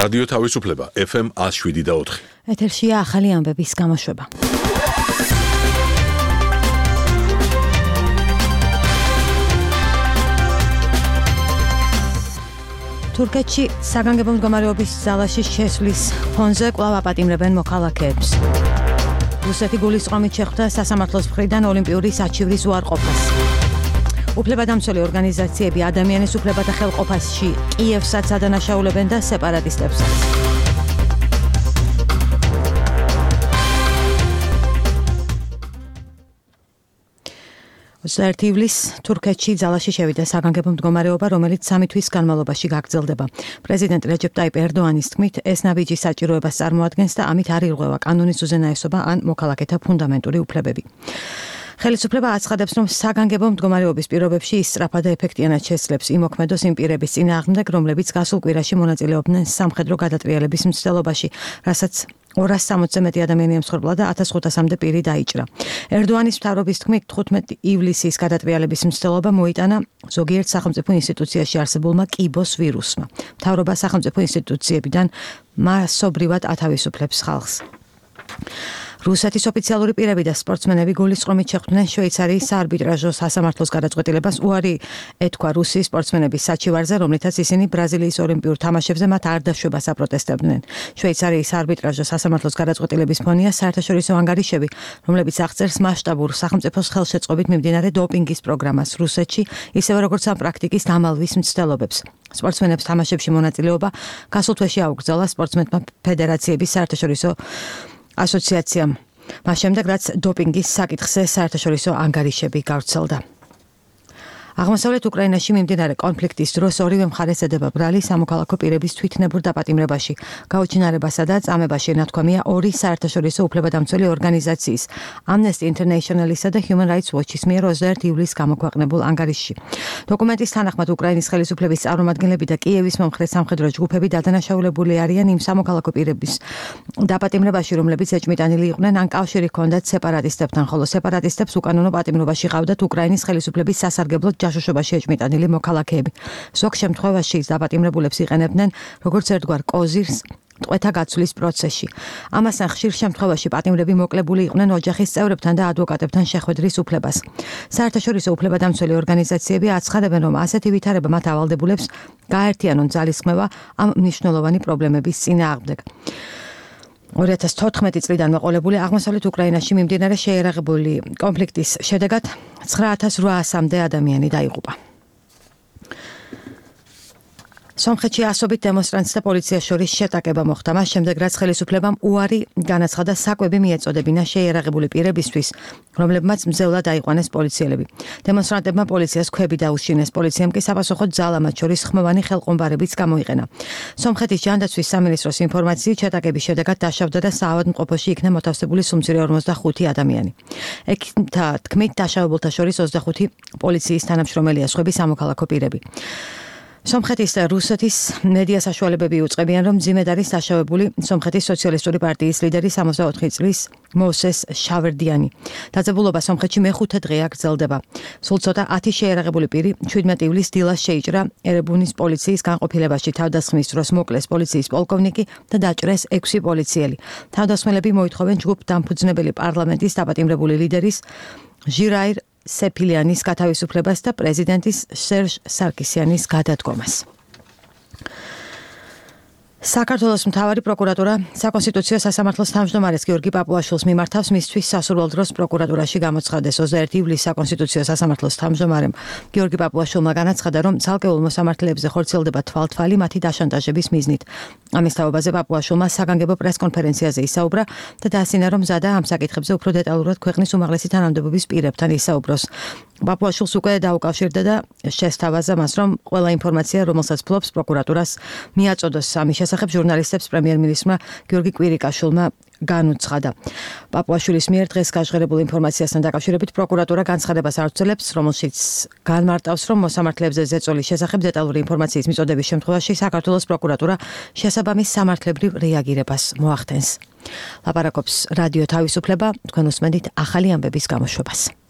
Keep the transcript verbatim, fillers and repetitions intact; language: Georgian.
რადიო თავისუფლება ეფ ემ one oh seven და four. ეთერშია ახალი ამბების გამოშვება. თურქეთში საგანგებო მდგომარეობის ძალაში შესვლის ფონზე კვლავ აპატიმრებენ მოქალაქეებს. რუსეთი გულისწყრომით შეხვდა სასამართლოს მხრიდან ოლიმპიური საჩივრის უარყოფას. უფლებადამცველი ორგანიზაციები ადამიანის უფლებათა ხელყოფაში კიევსაც ადანაშაულებენ და სეპარატისტებსაც. ოცდაერთი ივლისს თურქეთში ძალაში შევიდა საგანგებო მდგომარეობა, რომელიც სამი თვის განმავლობაში გაგრძელდება. პრეზიდენტ რეჯეპ ტაიპ ერდოანის თქმით, ეს ნაბიჯი საჭიროებას წარმოადგენს და ამით არ ირღვევა კანონის უზენაესობა ან მოქალაქეთა ფუნდამენტური უფლებები. ხელისუფლება აცხადებს, რომ საგანგებო მდგომარეობის პირობებში ისწრაფად და ეფექტიანად შესძლებს იმოქმედოს იმ პირების წინააღმდეგ, რომლებიც გასულ კვირაში მონაწილეობდნენ სამხედრო გადატრიალების მცდელობაში, რასაც ორას სამოცზე მეტი ადამიანი ემსხვერპლა და ათას ხუთასამდე პირი დაიჭრა. ერდოანის მთავრობის თქმით, თხუთმეტი ივლისის გადატრიალების მცდელობა მოიტანა ზოგიერთ სახელმწიფო ინსტიტუციაში არსებულმა კიბოს ვირუსმა. მთავრობა სახელმწიფო ინსტიტუციებიდან მასობრივად ათავისუფლებს ხალხს. რუსეთის ოფიციალური პირები და სპორტსმენები გულისწყრომით შეხვდნენ შვეიცარიის საარბიტრაჟო სასამართლოს გადაწყვეტილებას უარი ეთქვა რუსიის სპორტსმენების საჩივარზე, რომლითაც ისინი ბრაზილიის ოლიმპიურ თამაშებზე მათ არ დაშვებას აპროტესტებდნენ. შვეიცარიის საარბიტრაჟო სასამართლოს გადაწყვეტილების ფონია საერთაშორისო ანგარიშები, რომლებიც აღწერს მასშტაბურ სახელმწიფოს ხელშეწყობით მიმდინარე დოპინგის პროგრამას რუსეთში, ისევე როგორც ამ პრაქტიკის დამალვის მცდელობებს. სპორტსმენებს თამაშებში მონაწილეობა გასულ თვეში აუკრძალა სპორტსმენთა ფედერაციების საერთაშორისო ასოციაციამ. მას შემდეგ, რაც დოპინგის საკითხზე საერთაშორისო ანგარიშები გავრცელდა. აღმოსავლეთ უკრაინაში მიმდინარე კონფლიქტის დროს ორივე მხარეს ედება ბრალი სამოქალაქო პირების თვითნებურ დაპატიმრებაში, გაუჩინარებასა და წამებაში ენათქვამია ორი საერთაშორისო უფლებადამცველი ორგანიზაციის, Amnesty International-ისა და Human Rights Watch-ის მიერ ოცდაერთი ივლისს გამოქვეყნებულ ანგარიშში. დოკუმენტის თანახმად უკრაინის ხელისუფლების წარმომადგენლები და კიევის მომხრე სამხედრო ჯგუფები დადანაშაულებული არიან იმ სამოქალაქო პირების დაპატიმრებაში, რომლებიც ეჭმიტანილი იყვნენ ან კავშირი ჰქონდათ სეპარატისტებთან, ხოლო სეპარატისტებს უკანონო პატიმრობაში ყავდათ უკრაინის ხელისუფლების სასარგებლოდ ჯაშუშობაში ეჭმიტანილი მოქალაქეები. ზოგ შემთხვევაში დაპატიმრებულებს იყენებდნენ როგორც ერთგვარ კოზირს ტყვეთა გაცვლის პროცესში. ამასთან ხშირ შემთხვევაში პატიმრები მოკლებული იყვნენ ოჯახის წევრებთან და ადვოკატებთან შეხვედრის უფლებას. საერთაშორისო უფლებადამცველი ორგანიზაციები აცხადებენ, რომ ასეთი ვითარება მათ ავალდებულებს გააერთიანონ ძალისხმევა ამ მნიშვნელოვანი პრობლემების წინააღმდეგ. ორი ათას თოთხმეტი წლიდან მოყოლებული აღმოსავლეთ უკრაინაში მიმდინარე შეიარაღებული კონფლიქტის შედეგად ცხრა ათას რვაასამდე ადამიანი დაიღუპა. სომხეთში ასობით დემონსტრანტს და პოლიციას შორის შეტაკება მოხდა, მას შემდეგ რაც ხელისუფლებამ უარი განაცხადა საკვები მიეწოდებინა შეიარაღებული პირებისთვის, რომლებმაც მძევლად აიყვანეს პოლიციელები. დემონსტრანტებმა პოლიციას ქვები დაუშინეს, პოლიციამ კი საპასუხოდ ძალა მათ შორის ხმოვანი ხელყომბარებიც გამოიყენა. სომხეთის ჯანდაცვის სამინისტროს ინფორმაციით შეტაკების შედეგად დაშავდა და საავადმყოფოში იქნა მოთავსებული სუმცირე ორმოცდახუთი ადამიანი. ეკთა თქმით, დაშავებულთა შორის ოცდახუთი პოლიციის თანამშრომელია, სხვები სამოქალაქო პირები. სომხეთის და რუსეთის მედია საშუალებები უწყებიან, რომ მძიმედ არის დაშავებული სომხეთის სოციალისტური პარტიის ლიდერი სამოცდაოთხი წლის მოსეს შავერდიანი. დაძაბულობა სომხეთში მეხუთე დღეა გრძელდება. სულ ცოტა ათი შეიარაღებული პირი შვიდმეტი ივლისს დილას შეიჭრა ერებუნის პოლიციის განყოფილებაში. თავდასხმის დროს მოკლეს პოლიციის პოლკოვნიკი და დაჭრეს ექვსი პოლიციელი. თავდასხმელები მოითხოვენ ჯგუფ დამფუძნებელი პარლამენტის დაპატიმრებული ლიდერის ჟირაირ სეფილიანის გათავისუფლებას და პრეზიდენტის სერჟ სარკისიანის გადადგომას. საქართველოს მთავარი პროკურატურა საკონსტიტუციო სასამართლოს თავმჯდომარეს გიორგი პაპუაშვილს მიმართავს მისთვის სასურველ დროს პროკურატურაში გამოცხადეს. ოცდაერთი ივლისს საკონსტიტუციო სასამართლოს თავმჯდომარემ გიორგი პაპუაშვილმა განაცხადა, რომ ცალკეულ მოსამართლეებზე ხორციელდება თვალთვალი მათი დაშანტაჟების მიზნით. ამის თაობაზე პაპუაშვილმა საგანგებო პრესკონფერენციაზე ისაუბრა და დაასინა, რომ მზადა ამ საკითხებზე უფრო დეტალურად ქვეყნის უმაღლესი თანამდებობის პირებთან ისაუბროს. პაპუაშვილს უკვე დაუკავშირდა და შესთავაზა მას, რომ ყველა ინფორმაცია, რომელსაც ფლობს პროკურატურას, მიაწოდოს ამის შესახებ ჟურნალისტებს პრემიერ-მინისტრმა გიორგი კვირიკაშვილმა განუცხადა. პაპუაშვილის მიერ დღეს გაჟღერებულ ინფორმაციასთან დაკავშირებით პროკურატურა განცხადებას არ ცდილობს, რომელშიც განმარტავს, რომ მოსამართლეებზე ზეწოლის შესახებ დეტალური ინფორმაციის მიწოდების შემთხვევაში საქართველოს პროკურატურა შესაბამის სამართლებრივ რეაგირებას მოახდენს. ლაპარაკობს რადიო თავისუფლება, თქვენ უსმენთ ახალი ამბების გამოშვებას.